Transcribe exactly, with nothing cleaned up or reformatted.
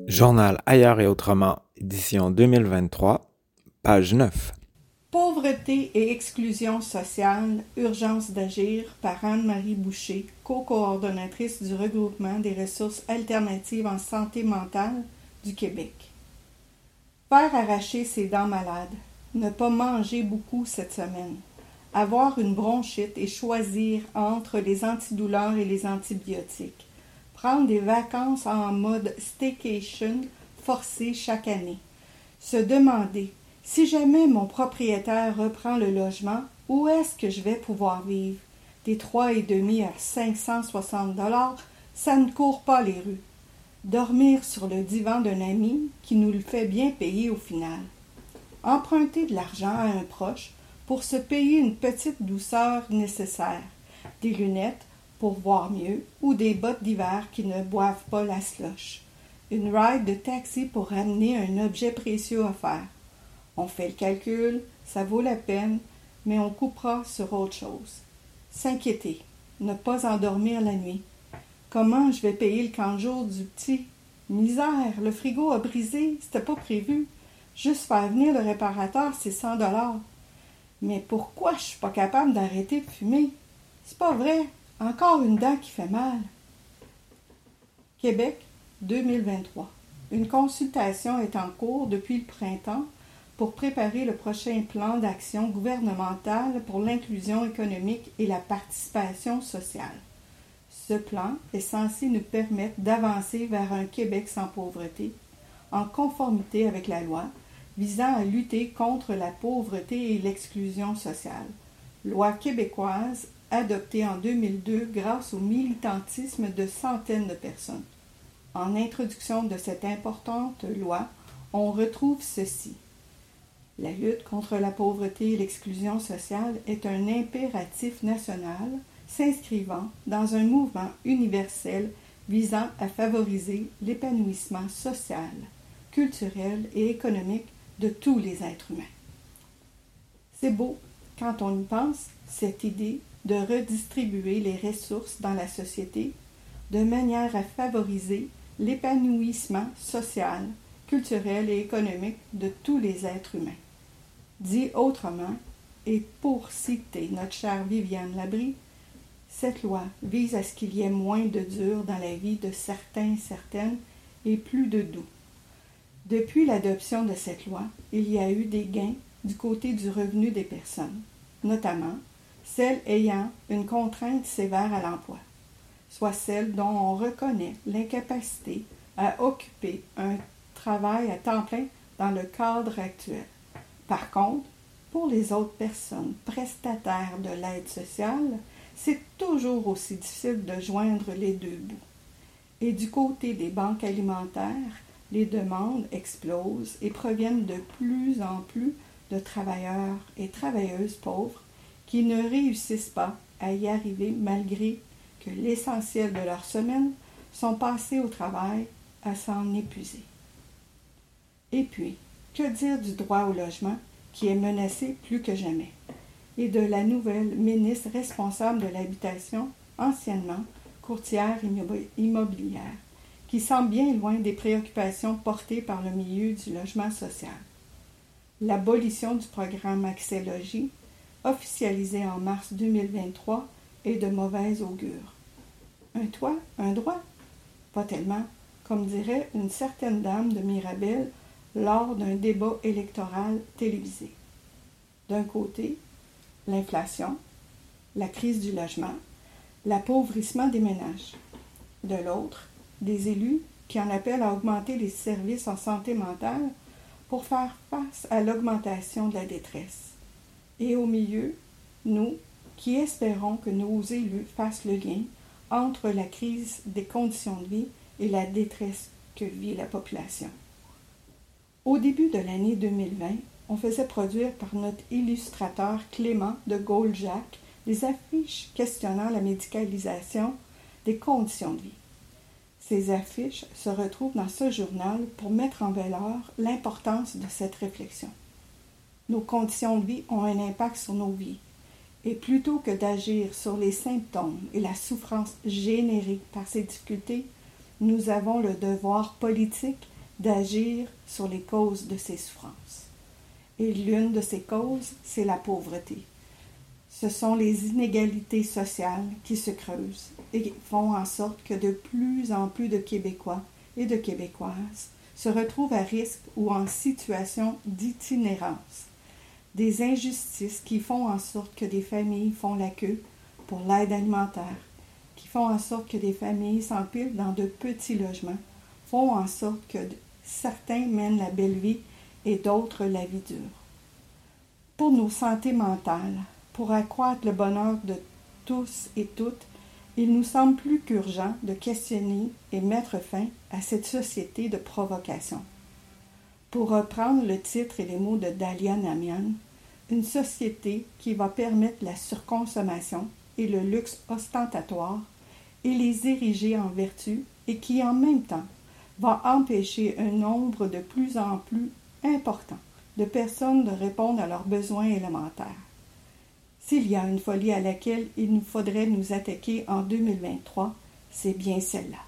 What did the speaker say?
Journal Ailleurs et Autrement, édition deux mille vingt-trois, page neuf. Pauvreté et exclusion sociale, urgence d'agir par Anne-Marie Boucher, co-coordonnatrice du regroupement des ressources alternatives en santé mentale du Québec. Faire arracher ses dents malades, ne pas manger beaucoup cette semaine, avoir une bronchite et choisir entre les antidouleurs et les antibiotiques, prendre des vacances en mode staycation forcé chaque année, se demander si jamais mon propriétaire reprend le logement, où est-ce que je vais pouvoir vivre? Des trois et demi à cinq cent soixante dollars, ça ne court pas les rues. Dormir sur le divan d'un ami qui nous le fait bien payer au final. Emprunter de l'argent à un proche pour se payer une petite douceur nécessaire. Des lunettes pour voir mieux ou des bottes d'hiver qui ne boivent pas la slush. Une ride de taxi pour ramener un objet précieux offert. On fait le calcul, ça vaut la peine, mais on coupera sur autre chose. S'inquiéter, ne pas endormir la nuit. Comment je vais payer le camp de jour du petit? Misère, le frigo a brisé, c'était pas prévu. Juste faire venir le réparateur, c'est cent dollars. Mais pourquoi je suis pas capable d'arrêter de fumer? C'est pas vrai, encore une dent qui fait mal. Québec, deux mille vingt-trois. Une consultation est en cours depuis le printemps pour préparer le prochain plan d'action gouvernemental pour l'inclusion économique et la participation sociale. Ce plan est censé nous permettre d'avancer vers un Québec sans pauvreté, en conformité avec la loi, visant à lutter contre la pauvreté et l'exclusion sociale. Loi québécoise adoptée en deux mille deux grâce au militantisme de centaines de personnes. En introduction de cette importante loi, on retrouve ceci. La lutte contre la pauvreté et l'exclusion sociale est un impératif national s'inscrivant dans un mouvement universel visant à favoriser l'épanouissement social, culturel et économique de tous les êtres humains. C'est beau, quand on y pense, cette idée de redistribuer les ressources dans la société de manière à favoriser l'épanouissement social, culturel et économique de tous les êtres humains. Dit autrement, et pour citer notre chère Viviane Labrie, cette loi vise à ce qu'il y ait moins de dur dans la vie de certains et certaines et plus de doux. Depuis l'adoption de cette loi, il y a eu des gains du côté du revenu des personnes, notamment celles ayant une contrainte sévère à l'emploi, soit celles dont on reconnaît l'incapacité à occuper un travail à temps plein dans le cadre actuel. Par contre, pour les autres personnes prestataires de l'aide sociale, c'est toujours aussi difficile de joindre les deux bouts. Et du côté des banques alimentaires, les demandes explosent et proviennent de plus en plus de travailleurs et travailleuses pauvres qui ne réussissent pas à y arriver malgré que l'essentiel de leur semaine sont passés au travail à s'en épuiser. Et puis, que dire du droit au logement qui est menacé plus que jamais, et de la nouvelle ministre responsable de l'habitation, anciennement courtière immobilière, qui semble bien loin des préoccupations portées par le milieu du logement social. L'abolition du programme Accès Logis, officialisé en mars deux mille vingt-trois, est de mauvaise augure. Un toit, un droit? Pas tellement, comme dirait une certaine dame de Mirabel lors d'un débat électoral télévisé. D'un côté, l'inflation, la crise du logement, l'appauvrissement des ménages. De l'autre, des élus qui en appellent à augmenter les services en santé mentale pour faire face à l'augmentation de la détresse. Et au milieu, nous qui espérons que nos élus fassent le lien entre la crise des conditions de vie et la détresse que vit la population. Au début de l'année deux mille vingt, on faisait produire par notre illustrateur Clément de Gauljac des affiches questionnant la médicalisation des conditions de vie. Ces affiches se retrouvent dans ce journal pour mettre en valeur l'importance de cette réflexion. Nos conditions de vie ont un impact sur nos vies, et plutôt que d'agir sur les symptômes et la souffrance générée par ces difficultés, nous avons le devoir politique d'agir sur les causes de ces souffrances. Et l'une de ces causes, c'est la pauvreté. Ce sont les inégalités sociales qui se creusent et font en sorte que de plus en plus de Québécois et de Québécoises se retrouvent à risque ou en situation d'itinérance. Des injustices qui font en sorte que des familles font la queue pour l'aide alimentaire, qui font en sorte que des familles s'empilent dans de petits logements, font en sorte que certains mènent la belle vie et d'autres la vie dure. Pour nos santé mentales, pour accroître le bonheur de tous et toutes, il nous semble plus qu'urgent de questionner et mettre fin à cette société de provocation. Pour reprendre le titre et les mots de Dalia Namian, une société qui va permettre la surconsommation et le luxe ostentatoire et les ériger en vertu et qui en même temps va empêcher un nombre de plus en plus important de personnes de répondre à leurs besoins élémentaires. S'il y a une folie à laquelle il nous faudrait nous attaquer en deux mille vingt-trois, c'est bien celle-là.